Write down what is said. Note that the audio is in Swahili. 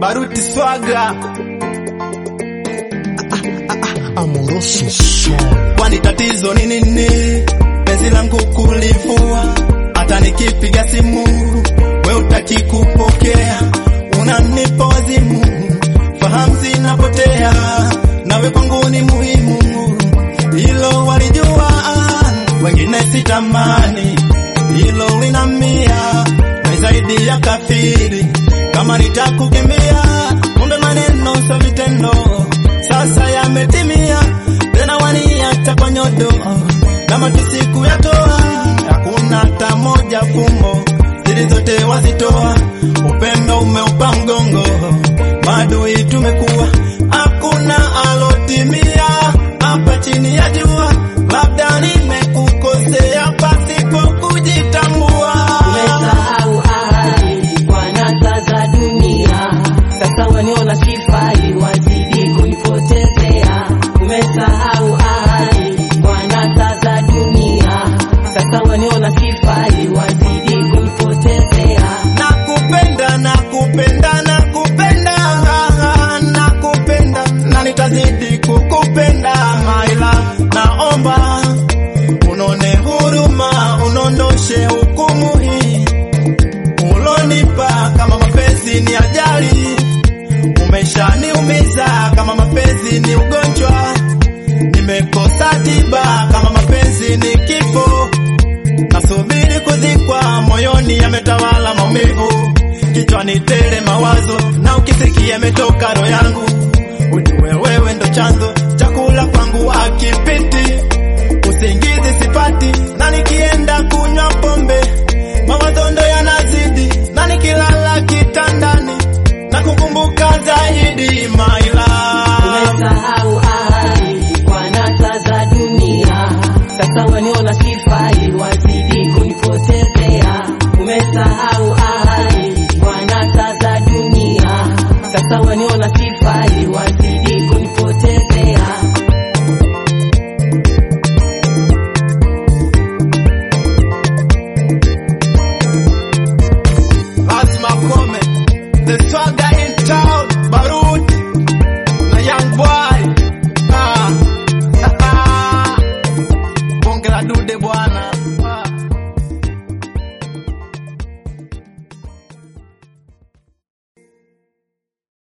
Baruti Swaga Amoroso Song. Kwani tatizo ni nini? Penzi langu kulivua, hata nikipiga simu wewe utaki kupokea, unanipa wazimu, fahamu zinapotea, nawe kwangu ni muhimu, hilo walijua, wengine sitamani, hilo linamia, na zaidi ya kafiri, kama nitakukimbia, kumbe maneno sio vitendo, sasa yametimia, tena waniacha kwa nyodo, kama kisiku yatoa, hakuna hata moja fumbo, siri zote wazitoa, upendo umeupa mgongo, maadui tumekuwa, hakuna alotimia, hapa chini ya jua, labda nimekukosea pasipo kujitambua. Umesahau ahadi kwa nasa za dunia, sasa waniona sifai, wazidi kunipotezea. Umesahau ahadi kwa nasa za dunia, sasa waniona sifai, wazidi kunipotezea. Nakupenda, nakupenda, nakupenda, nakupenda, na nitazidi kukupenda, my love. Naomba unone huruma, unondoshe hukumu hii ulonipa, kama mapenzi ni ajali, umeshaniumiza, kama mapenzi ni ugonjwa, nimekosa tiba, kama mapenzi ni kifo, nasubiri kuzikwa, moyoni yametawala maumivu, kichwani tele mawazo, na ukisikia yametoka roho yangu, ujue wewe ndo chanzo,